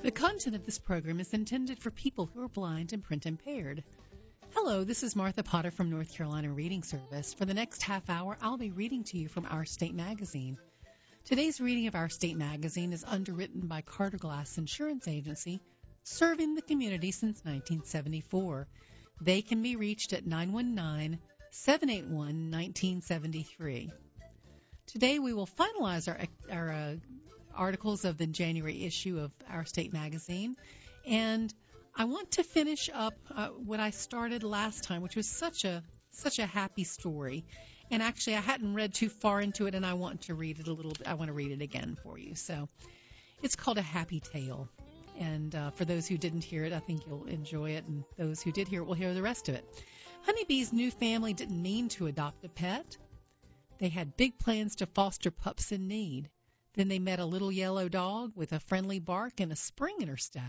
The content of this program is intended for people who are blind and print impaired. Hello, this is Martha Potter from North Carolina Reading Service. For the next half hour, I'll be reading to you from Our State Magazine. Today's reading of Our State Magazine is underwritten by Carter Glass Insurance Agency, serving the community since 1974. They can be reached at 919-781-1973. Today we will finalize our articles of the January issue of Our State Magazine, and I want to finish up what I started last time, which was such a happy story. And actually, I hadn't read too far into it, and I want to read it a little bit. I want to read it again for you. So, it's called A Happy Tale. And for those who didn't hear it, I think you'll enjoy it, and those who did hear it will hear the rest of it. Honeybee's new family didn't mean to adopt a pet. They had big plans to foster pups in need. Then they met a little yellow dog with a friendly bark and a spring in her step.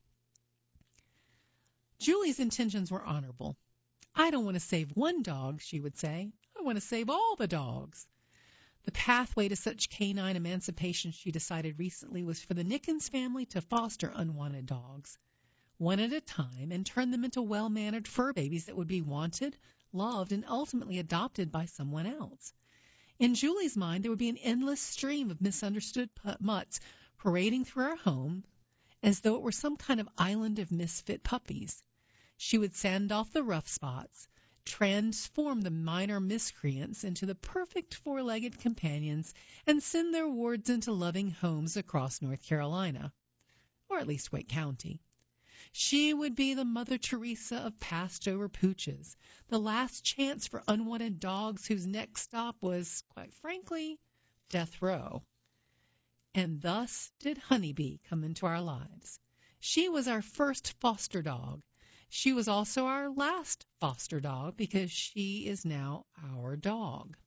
Julie's intentions were honorable. I don't want to save one dog, she would say. I want to save all the dogs. The pathway to such canine emancipation, she decided recently, was for the Nickens family to foster unwanted dogs, one at a time, and turn them into well-mannered fur babies that would be wanted, loved, and ultimately adopted by someone else. In Julie's mind, there would be an endless stream of misunderstood mutts parading through our home as though it were some kind of island of misfit puppies. She would sand off the rough spots, transform the minor miscreants into the perfect four-legged companions, and send their wards into loving homes across North Carolina, or at least Wake County. She would be the Mother Teresa of passed-over pooches, the last chance for unwanted dogs whose next stop was, quite frankly, death row. And thus did Honeybee come into our lives. She was our first foster dog. She was also our last foster dog because she is now our dog.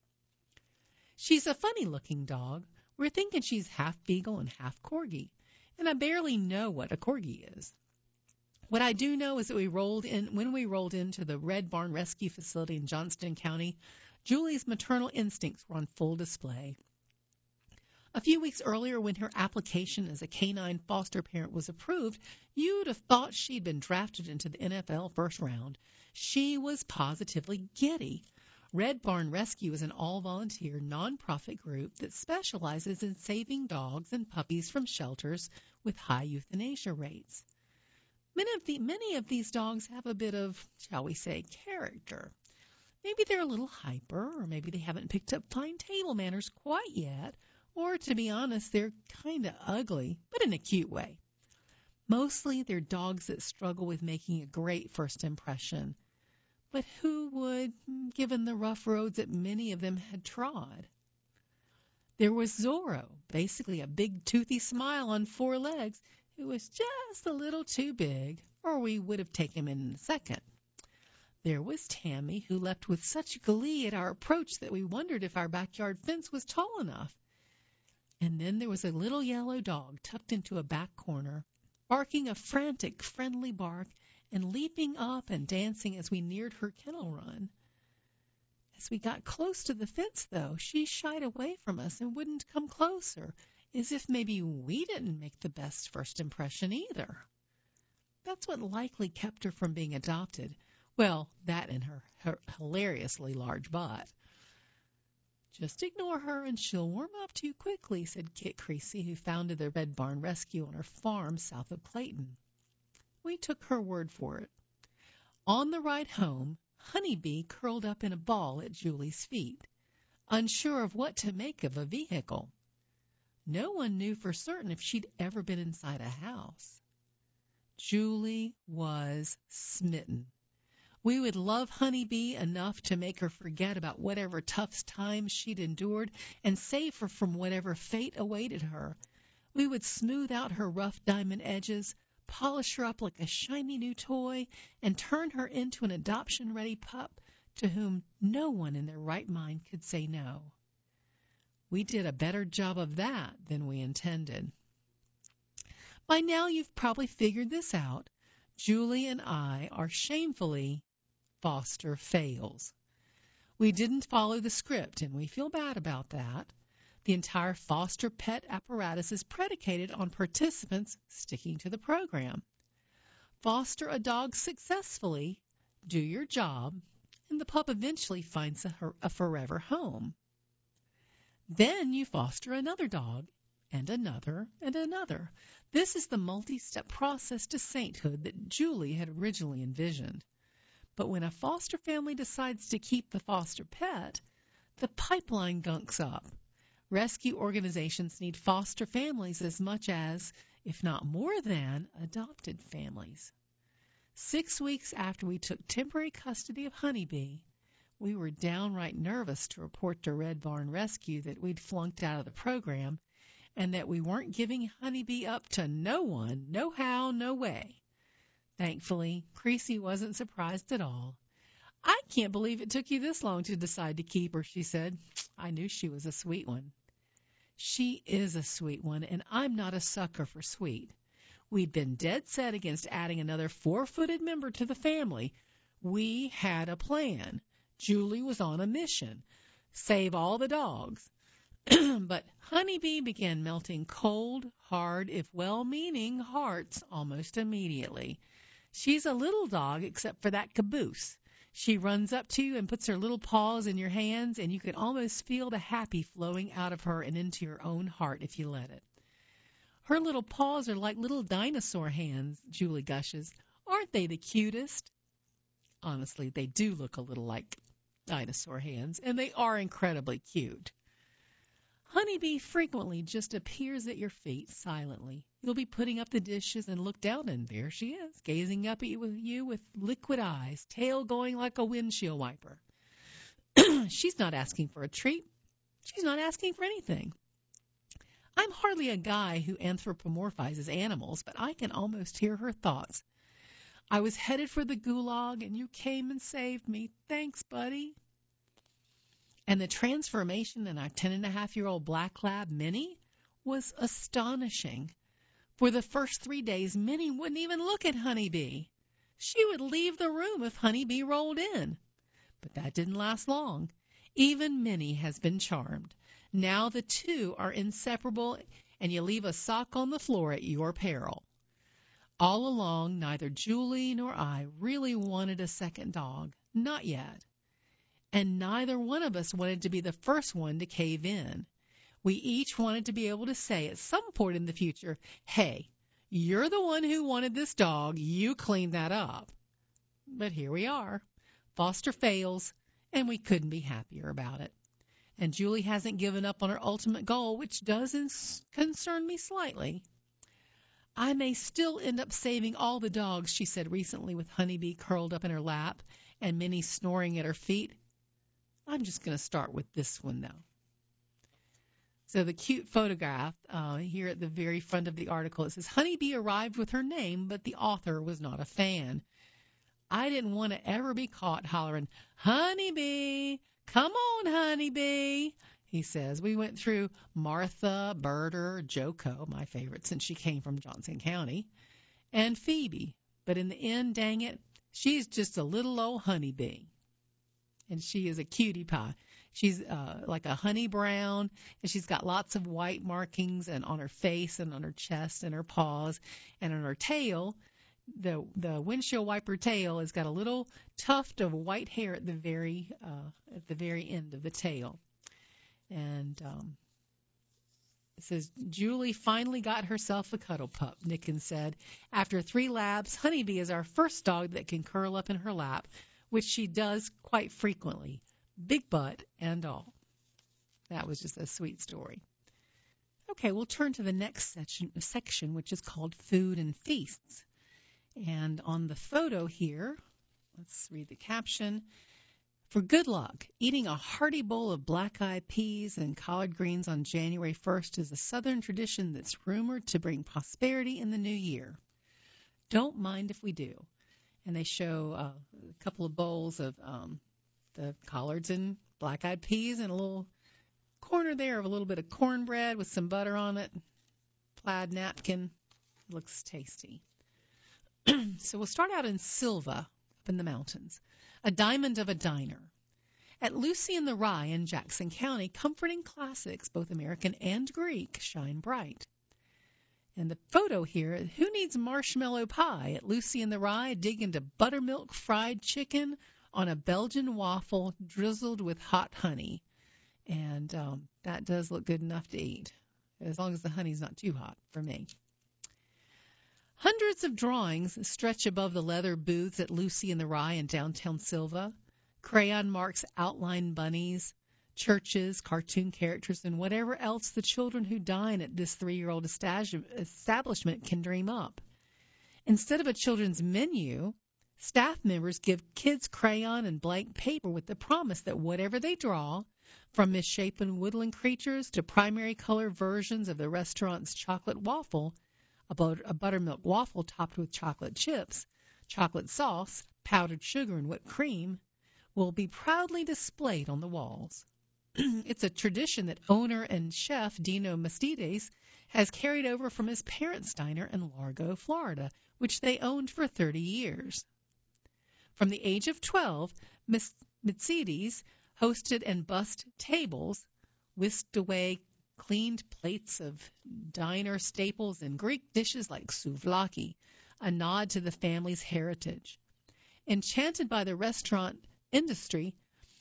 She's a funny-looking dog. We're thinking she's half beagle and half corgi, and I barely know what a corgi is. What I do know is that when we rolled into the Red Barn Rescue Facility in Johnston County, Julie's maternal instincts were on full display. A few weeks earlier, when her application as a canine foster parent was approved, you'd have thought she'd been drafted into the NFL first round. She was positively giddy. Red Barn Rescue is an all-volunteer, nonprofit group that specializes in saving dogs and puppies from shelters with high euthanasia rates. Many of these dogs have a bit of, shall we say, character. Maybe they're a little hyper, or maybe they haven't picked up fine table manners quite yet, or, to be honest, they're kind of ugly, but in a cute way. Mostly they're dogs that struggle with making a great first impression. But who would, given the rough roads that many of them had trod? There was Zorro, basically a big toothy smile on four legs, who was just a little too big, or we would have taken him in a second. There was Tammy, who leapt with such glee at our approach that we wondered if our backyard fence was tall enough. And then there was a little yellow dog tucked into a back corner, barking a frantic, friendly bark and leaping up and dancing as we neared her kennel run. As we got close to the fence, though, she shied away from us and wouldn't come closer, as if maybe we didn't make the best first impression either. That's what likely kept her from being adopted. Well, that and her hilariously large butt. Just ignore her and she'll warm up to you quickly, said Kit Creasy, who founded the Red Barn Rescue on her farm south of Clayton. We took her word for it. On the ride home, Honeybee curled up in a ball at Julie's feet, unsure of what to make of a vehicle. No one knew for certain if she'd ever been inside a house. Julie was smitten. We would love Honeybee enough to make her forget about whatever tough times she'd endured and save her from whatever fate awaited her. We would smooth out her rough diamond edges, polish her up like a shiny new toy, and turn her into an adoption-ready pup to whom no one in their right mind could say no. We did a better job of that than we intended. By now you've probably figured this out. Julie and I are shamefully foster fails. We didn't follow the script, and we feel bad about that. The entire foster pet apparatus is predicated on participants sticking to the program. Foster a dog successfully, do your job, and the pup eventually finds a forever home. Then you foster another dog, and another, and another. This is the multi-step process to sainthood that Julie had originally envisioned. But when a foster family decides to keep the foster pet, the pipeline gunks up. Rescue organizations need foster families as much as, if not more than, adopted families. 6 weeks after we took temporary custody of Honeybee, we were downright nervous to report to Red Barn Rescue that we'd flunked out of the program and that we weren't giving Honeybee up to no one, no how, no way. Thankfully, Creasy wasn't surprised at all. "I can't believe it took you this long to decide to keep her," she said. "I knew she was a sweet one." She is a sweet one, and I'm not a sucker for sweet. We'd been dead set against adding another 4-footed member to the family. We had a plan. Julie was on a mission. Save all the dogs. But Honeybee began melting cold, hard, if well-meaning hearts almost immediately. She's a little dog except for that caboose. She runs up to you and puts her little paws in your hands, and you can almost feel the happy flowing out of her and into your own heart if you let it. Her little paws are like little dinosaur hands, Julie gushes. Aren't they the cutest? Honestly, they do look a little like dinosaur hands, and they are incredibly cute. Honeybee frequently just appears at your feet silently. You'll be putting up the dishes and look down, and there she is, gazing up at you with liquid eyes, tail going like a windshield wiper. She's not asking for a treat. She's not asking for anything. I'm hardly a guy who anthropomorphizes animals, but I can almost hear her thoughts. "I was headed for the gulag, and you came and saved me. Thanks, buddy." And the transformation in our 10-and-a-half-year-old black lab, Minnie, was astonishing. For the first 3 days, Minnie wouldn't even look at Honeybee. She would leave the room if Honeybee rolled in. But that didn't last long. Even Minnie has been charmed. Now the two are inseparable, and you leave a sock on the floor at your peril. All along, neither Julie nor I really wanted a second dog. Not yet. And neither one of us wanted to be the first one to cave in. We each wanted to be able to say at some point in the future, "Hey, you're the one who wanted this dog. You cleaned that up." But here we are. Foster fails, and we couldn't be happier about it. And Julie hasn't given up on her ultimate goal, which does concern me slightly. "I may still end up saving all the dogs," she said recently with Honeybee curled up in her lap and Minnie snoring at her feet. "I'm just going to start with this one, though." So the cute photograph here at the very front of the article, it says, "Honeybee arrived with her name, but the author was not a fan. I didn't want to ever be caught hollering, 'Honeybee, come on, Honeybee,'" he says. "We went through Martha, Berter, Joko, my favorite since she came from Johnson County, and Phoebe. But in the end, dang it, she's just a little old Honeybee." And she is a cutie pie. She's like a honey brown, and she's got lots of white markings and on her face and on her chest and her paws and on her tail. The windshield wiper tail has got a little tuft of white hair at the very end of the tail. And it says, "Julie finally got herself a cuddle pup," Nickens said. "After 3 labs, Honeybee is our first dog that can curl up in her lap, which she does quite frequently, big butt and all." That was just a sweet story. Okay, we'll turn to the next section, which is called Food and Feasts. And on the photo here, let's read the caption. "For good luck, eating a hearty bowl of black-eyed peas and collard greens on January 1st is a Southern tradition that's rumored to bring prosperity in the new year. Don't mind if we do." And they show a couple of bowls of the collards and black-eyed peas and a little corner there of a little bit of cornbread with some butter on it, plaid napkin. Looks tasty. So we'll start out in Silva, up in the mountains, a diamond of a diner. At Lucy in the Rye in Jackson County, comforting classics, both American and Greek, shine bright. And the photo here, who needs marshmallow pie? At Lucy in the Rye, dig into buttermilk fried chicken on a Belgian waffle drizzled with hot honey. And that does look good enough to eat, as long as the honey's not too hot for me. Hundreds of drawings stretch above the leather booths at Lucy in the Rye in downtown Silva. Crayon marks outline bunnies, churches, cartoon characters, and whatever else the children who dine at this 3-year-old establishment can dream up. Instead of a children's menu, staff members give kids crayon and blank paper with the promise that whatever they draw, from misshapen woodland creatures to primary color versions of the restaurant's chocolate waffle, a buttermilk waffle topped with chocolate chips, chocolate sauce, powdered sugar, and whipped cream, will be proudly displayed on the walls. It's a tradition that owner and chef Dino Mastides has carried over from his parents' diner in Largo, Florida, which they owned for 30 years. From the age of 12, Mastides hosted and bussed tables, whisked away cleaned plates of diner staples and Greek dishes like souvlaki, a nod to the family's heritage. Enchanted by the restaurant industry,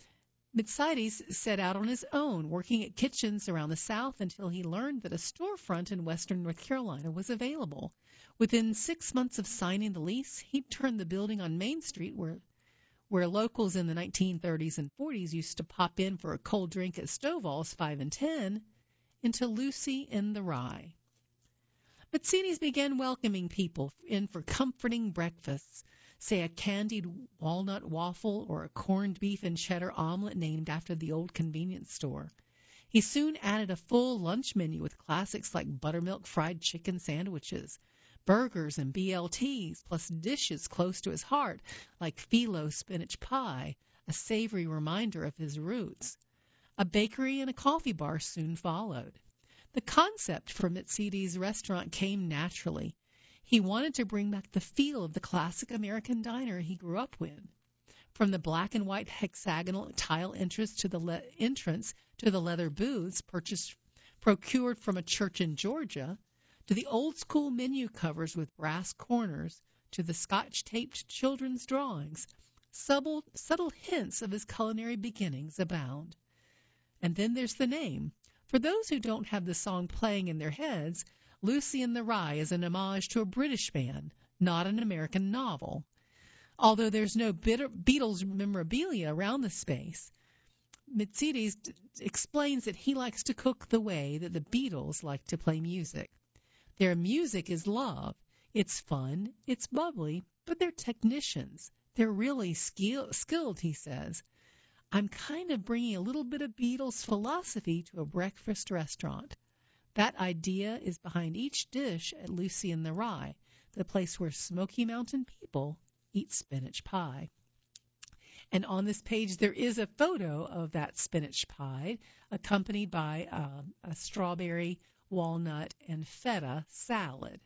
Mastides set out on his own, working at kitchens around the South until he learned that a storefront in western North Carolina was available. Within 6 months of signing the lease, he turned the building on Main Street, where locals in the 1930s and 40s used to pop in for a cold drink at Stovall's 5 and 10, into Lucy in the Rye. Mastides began welcoming people in for comforting breakfasts, say a candied walnut waffle or a corned beef and cheddar omelet named after the old convenience store. He soon added a full lunch menu with classics like buttermilk fried chicken sandwiches, burgers and BLTs, plus dishes close to his heart like phyllo spinach pie, a savory reminder of his roots. A bakery and a coffee bar soon followed. The concept for Mastides' restaurant came naturally. He wanted to bring back the feel of the classic American diner he grew up with. From the black and white hexagonal tile entrance to the leather booths procured from a church in Georgia, to the old-school menu covers with brass corners, to the Scotch-taped children's drawings, subtle hints of his culinary beginnings abound. And then there's the name. For those who don't have the song playing in their heads, Lucy in the Rye is an homage to a British band, not an American novel. Although there's no Beatles memorabilia around the space, Mastides explains that he likes to cook the way that the Beatles like to play music. Their music is love. It's fun, it's bubbly, but they're technicians. They're really skilled, he says. I'm kind of bringing a little bit of Beatles philosophy to a breakfast restaurant. That idea is behind each dish at Lucy in the Rye, the place where Smoky Mountain people eat spinach pie. And on this page, there is a photo of that spinach pie, accompanied by a strawberry, walnut, and feta salad.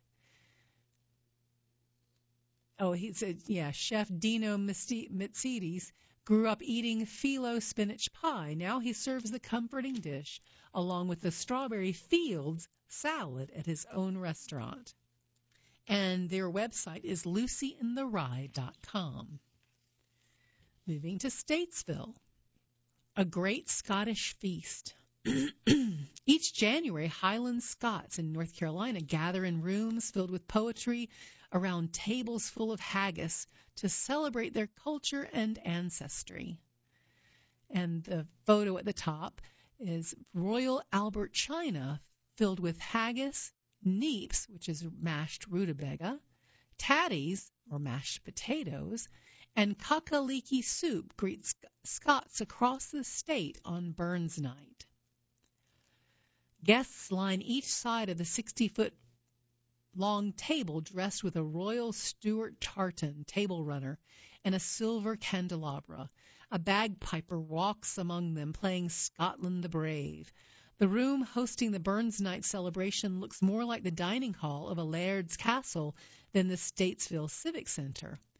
Oh, he said, yeah, Chef Dino Mastides grew up eating phyllo spinach pie. Now he serves the comforting dish along with the strawberry fields salad at his own restaurant. And their website is lucyintherye.com. Moving to Statesville, a great Scottish feast. Each January, Highland Scots in North Carolina gather in rooms filled with poetry around tables full of haggis to celebrate their culture and ancestry. And the photo at the top is Royal Albert China filled with haggis, neeps, which is mashed rutabaga, tatties, or mashed potatoes, and kakaliki soup greets Scots across the state on Burns Night. Guests line each side of the 60-foot-long table dressed with a Royal Stuart tartan table runner and a silver candelabra. A bagpiper walks among them, playing Scotland the Brave. The room hosting the Burns Night celebration looks more like the dining hall of a laird's castle than the Statesville Civic Center.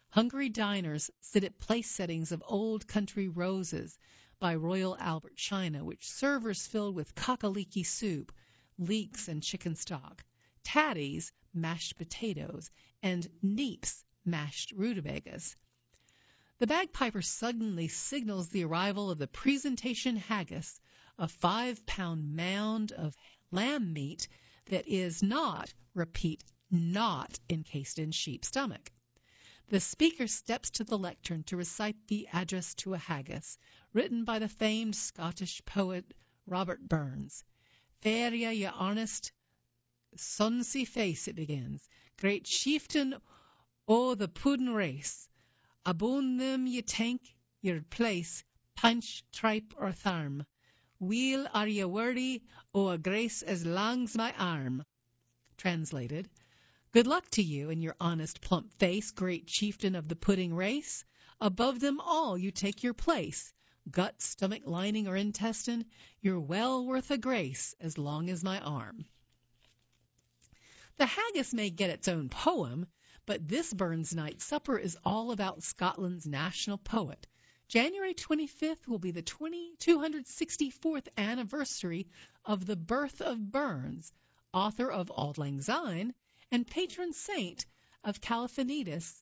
Hungry diners sit at place settings of Old Country Roses by Royal Albert China, which servers filled with kakaliki soup, leeks and chicken stock, tatties, mashed potatoes, and neeps, mashed rutabagas. The bagpiper suddenly signals the arrival of the presentation haggis, a 5-pound mound of lamb meat that is not, repeat, not encased in sheep's stomach. The speaker steps to the lectern to recite the address to a haggis, written by the famed Scottish poet Robert Burns. Fair ye honest, sonsy face, it begins, great chieftain o' the puddin' race, abune them ye tank your place, punch, tripe, or tharm. Weel are ye worthy o' a grace as lang's my arm. Translated, good luck to you and your honest plump face, great chieftain of the pudding race. Above them all you take your place. Gut, stomach lining, or intestine, you're well worth a grace as long as my arm. The haggis may get its own poem, but this Burns Night Supper is all about Scotland's national poet. January 25th will be the 264th anniversary of the birth of Burns, author of Auld Lang Syne, and patron saint of Caledonophiles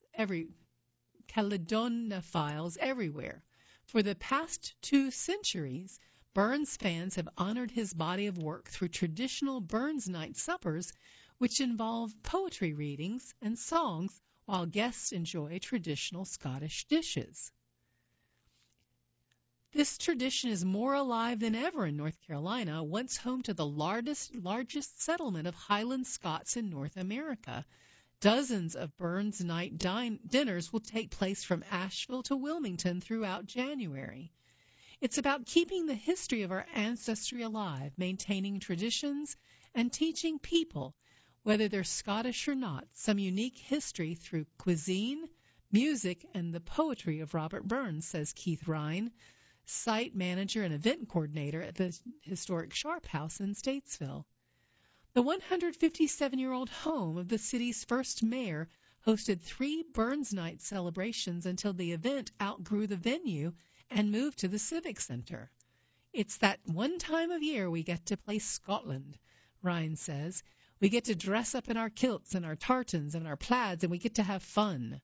everywhere. For the past 2 centuries, Burns fans have honored his body of work through traditional Burns Night Suppers, which involve poetry readings and songs while guests enjoy traditional Scottish dishes. This tradition is more alive than ever in North Carolina, once home to the largest settlement of Highland Scots in North America. Dozens of Burns Night dinners will take place from Asheville to Wilmington throughout January. It's about keeping the history of our ancestry alive, maintaining traditions, and teaching people, whether they're Scottish or not, some unique history through cuisine, music, and the poetry of Robert Burns, says Keith Ryan, site manager and event coordinator at the historic Sharp House in Statesville. The 157-year-old home of the city's first mayor hosted 3 Burns Night celebrations until the event outgrew the venue and moved to the Civic Center. It's that one time of year we get to play Scotland, Ryan says. We get to dress up in our kilts and our tartans and our plaids, and we get to have fun.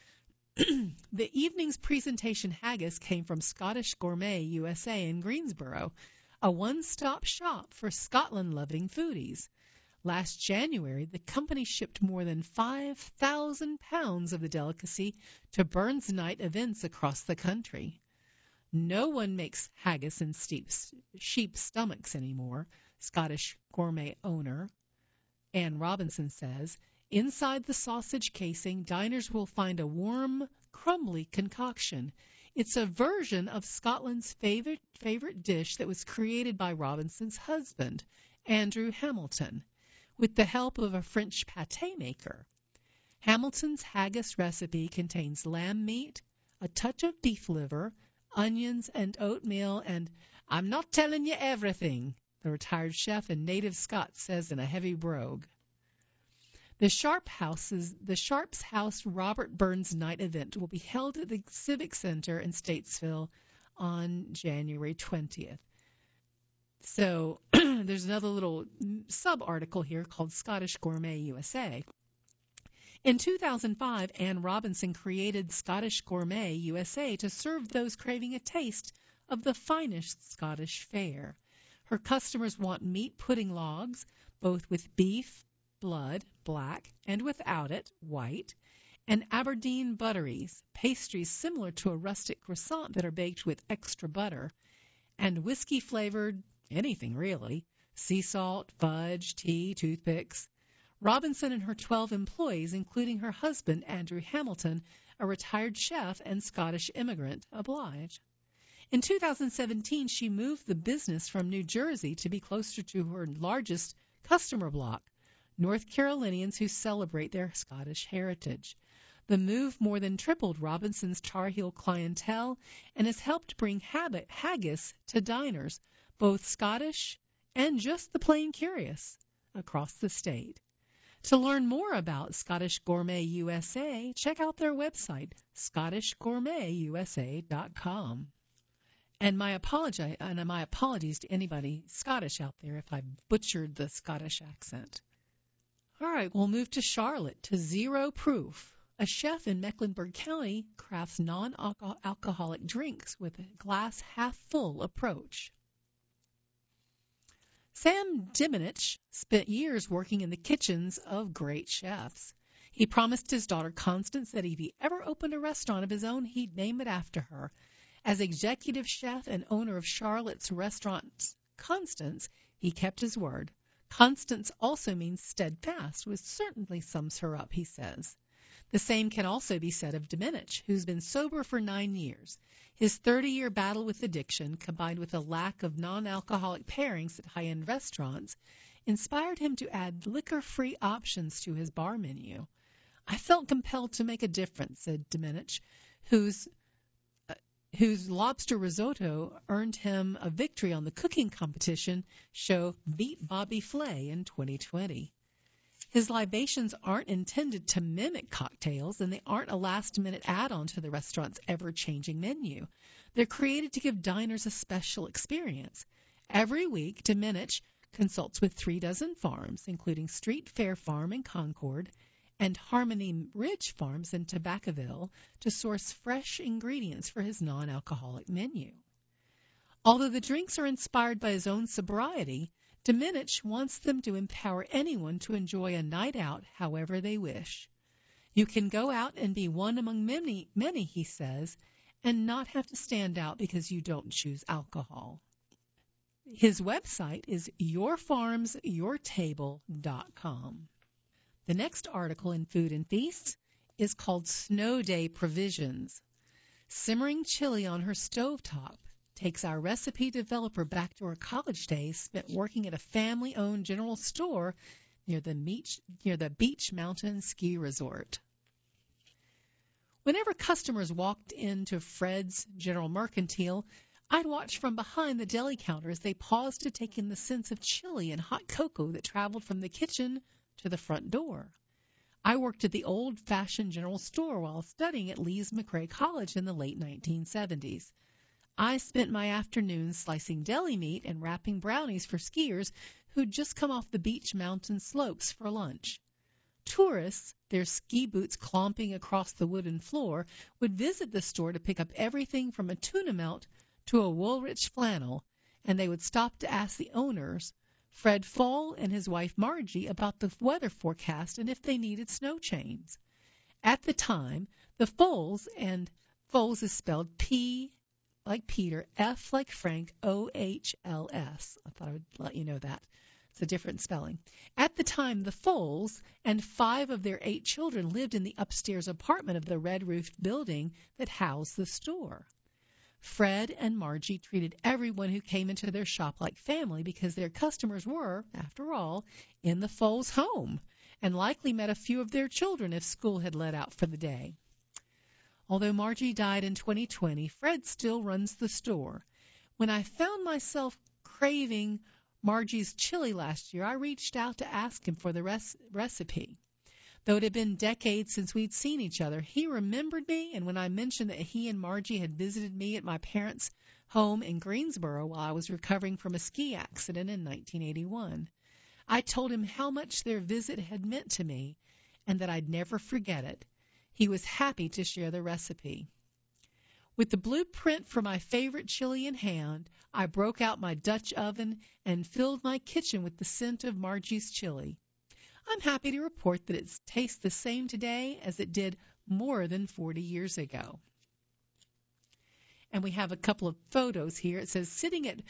The evening's presentation haggis came from Scottish Gourmet USA in Greensboro, a one-stop shop for Scotland-loving foodies. Last January, the company shipped more than 5,000 pounds of the delicacy to Burns Night events across the country. No one makes haggis in sheep's stomachs anymore, Scottish Gourmet owner Ann Robinson says. Inside the sausage casing, diners will find a warm, crumbly concoction. It's a version of Scotland's favorite dish that was created by Robinson's husband, Andrew Hamilton, with the help of a French pâté maker. Hamilton's haggis recipe contains lamb meat, a touch of beef liver, onions, and oatmeal, and "I'm not telling you everything," the retired chef and native Scot says in a heavy brogue. The Sharps House Robert Burns Night event will be held at the Civic Center in Statesville on January 20th. So there's another little sub-article here called Scottish Gourmet USA. In 2005, Ann Robinson created Scottish Gourmet USA to serve those craving a taste of the finest Scottish fare. Her customers want meat pudding logs, both with beef, blood, black, and without it, white, and Aberdeen butteries, pastries similar to a rustic croissant that are baked with extra butter, and whiskey-flavored anything really, sea salt, fudge, tea, toothpicks. Robinson and her 12 employees, including her husband, Andrew Hamilton, a retired chef and Scottish immigrant, oblige. In 2017, she moved the business from New Jersey to be closer to her largest customer block, North Carolinians who celebrate their Scottish heritage. The move more than tripled Robinson's Tar Heel clientele and has helped bring haggis to diners, both Scottish and just the plain curious, across the state. To learn more about Scottish Gourmet USA, check out their website, scottishgourmetusa.com. And my apologies to anybody Scottish out there if I butchered the Scottish accent. All right, we'll move to Charlotte, to Zero Proof. A chef in Mecklenburg County crafts non-alcoholic drinks with a glass half full approach. Sam Diminich spent years working in the kitchens of great chefs. He promised his daughter Constance that if he ever opened a restaurant of his own, he'd name it after her. As executive chef and owner of Charlotte's restaurant Constance, he kept his word. Constance also means steadfast, which certainly sums her up, he says. The same can also be said of Diminich, who's been sober for 9 years. His 30-year battle with addiction, combined with a lack of non-alcoholic pairings at high-end restaurants, inspired him to add liquor-free options to his bar menu. I felt compelled to make a difference, said Diminich, whose lobster risotto earned him a victory on the cooking competition show Beat Bobby Flay in 2020. His libations aren't intended to mimic cocktails, and they aren't a last-minute add-on to the restaurant's ever-changing menu. They're created to give diners a special experience. Every week, Diminich consults with 36 farms, including Street Fair Farm in Concord and Harmony Ridge Farms in Tobaccoville, to source fresh ingredients for his non-alcoholic menu. Although the drinks are inspired by his own sobriety, Diminich wants them to empower anyone to enjoy a night out however they wish. You can go out and be one among many, he says, and not have to stand out because you don't choose alcohol. His website is yourfarmsyourtable.com. The next article in Food and Feasts is called Snow Day Provisions. Simmering chili on her stovetop takes our recipe developer back to her college days spent working at a family-owned general store near the Beach Mountain Ski Resort. Whenever customers walked into Fred's General Mercantile, I'd watch from behind the deli counter as they paused to take in the scents of chili and hot cocoa that traveled from the kitchen to the front door. I worked at the old-fashioned general store while studying at Lees-McRae College in the late 1970s. I spent my afternoons slicing deli meat and wrapping brownies for skiers who'd just come off the Beach Mountain slopes for lunch. Tourists, their ski boots clomping across the wooden floor, would visit the store to pick up everything from a tuna melt to a Woolrich flannel, and they would stop to ask the owners, Fred Fall and his wife Margie, about the weather forecast and if they needed snow chains. At the time, the Foals, and Foals is spelled P like Peter, F like Frank, O-H-L-S. I thought I would let you know that. It's a different spelling. At the time, the Foals and 5 of their 8 children lived in the upstairs apartment of the red-roofed building that housed the store. Fred and Margie treated everyone who came into their shop like family because their customers were, after all, in the Foals' home and likely met a few of their children if school had let out for the day. Although Margie died in 2020, Fred still runs the store. When I found myself craving Margie's chili last year, I reached out to ask him for the recipe. Though it had been decades since we'd seen each other, he remembered me, and when I mentioned that he and Margie had visited me at my parents' home in Greensboro while I was recovering from a ski accident in 1981, I told him how much their visit had meant to me and that I'd never forget it. He was happy to share the recipe. With the blueprint for my favorite chili in hand, I broke out my Dutch oven and filled my kitchen with the scent of Margie's chili. I'm happy to report that it tastes the same today as it did more than 40 years ago. And we have a couple of photos here. It says, sitting at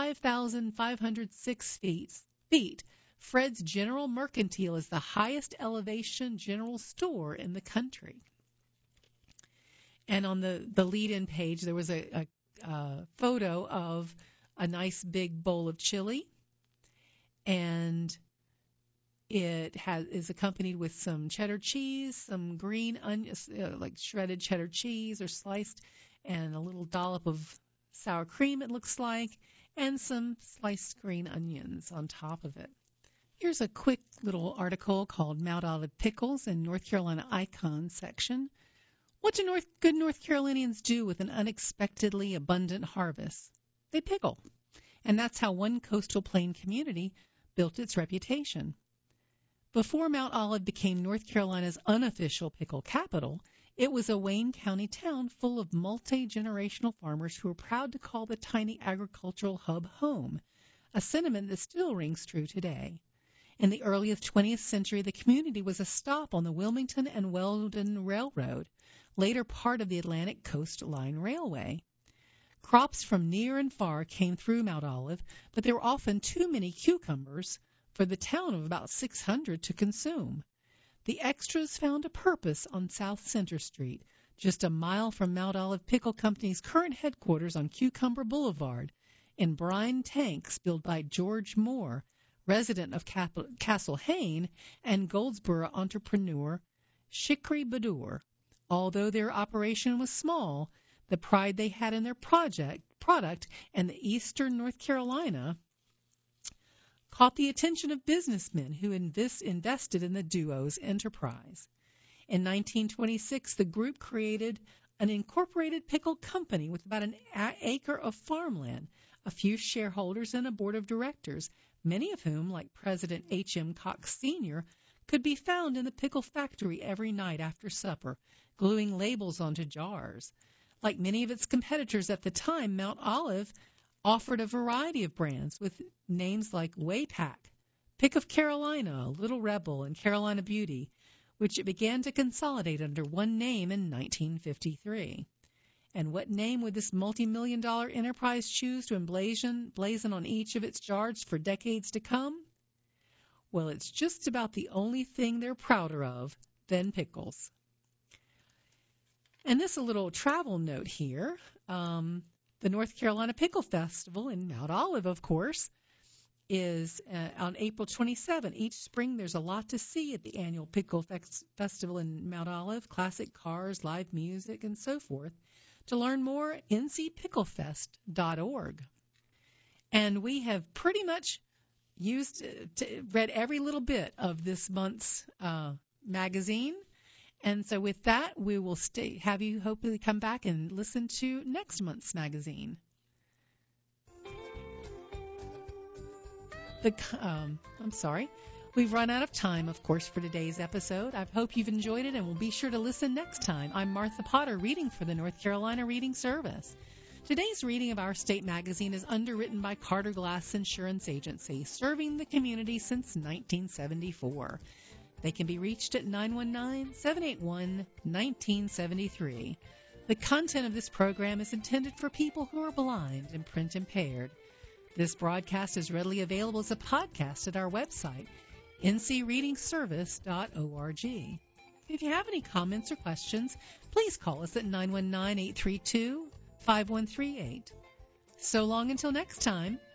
5,506 feet, Fred's General Mercantile is the highest elevation general store in the country. And on the lead-in page, there was a photo of a nice big bowl of chili, and it is accompanied with some cheddar cheese, some green onions, like shredded cheddar cheese or sliced, and a little dollop of sour cream, it looks like, and some sliced green onions on top of it. Here's a quick little article called Mount Olive Pickles in North Carolina Icons section. What do good North Carolinians do with an unexpectedly abundant harvest? They pickle. And that's how one coastal plain community built its reputation. Before Mount Olive became North Carolina's unofficial pickle capital, it was a Wayne County town full of multi-generational farmers who were proud to call the tiny agricultural hub home, a sentiment that still rings true today. In the early 20th century, the community was a stop on the Wilmington and Weldon Railroad, later part of the Atlantic Coast Line Railway. Crops from near and far came through Mount Olive, but there were often too many cucumbers for the town of about 600 to consume. The extras found a purpose on South Center Street, just a mile from Mount Olive Pickle Company's current headquarters on Cucumber Boulevard, in brine tanks built by George Moore, resident of Castle Hayne, and Goldsboro entrepreneur Shikri Badur. Although their operation was small, the pride they had in their product and the eastern North Carolina caught the attention of businessmen who invested in the duo's enterprise. In 1926, the group created an incorporated pickle company with about an acre of farmland, a few shareholders, and a board of directors, many of whom, like President H.M. Cox Sr., could be found in the pickle factory every night after supper, gluing labels onto jars. Like many of its competitors at the time, Mount Olive offered a variety of brands with names like Waypack, Pick of Carolina, Little Rebel, and Carolina Beauty, which it began to consolidate under one name in 1953. And what name would this multi-million-dollar enterprise choose to emblazon on each of its jars for decades to come? Well, it's just about the only thing they're prouder of than pickles. And this a little travel note here. The North Carolina Pickle Festival in Mount Olive, of course, is on April 27. Each spring there's a lot to see at the annual Pickle Festival in Mount Olive, classic cars, live music, and so forth. To learn more, ncpicklefest.org. And we have pretty much read every little bit of this month's magazine. And so with that, we will have you hopefully come back and listen to next month's magazine. I'm sorry. We've run out of time, of course, for today's episode. I hope you've enjoyed it, and we'll be sure to listen next time. I'm Martha Potter, reading for the North Carolina Reading Service. Today's reading of Our State magazine is underwritten by Carter Glass Insurance Agency, serving the community since 1974. They can be reached at 919-781-1973. The content of this program is intended for people who are blind and print impaired. This broadcast is readily available as a podcast at our website, ncreadingservice.org. If you have any comments or questions, please call us at 919-832-5138. So long until next time.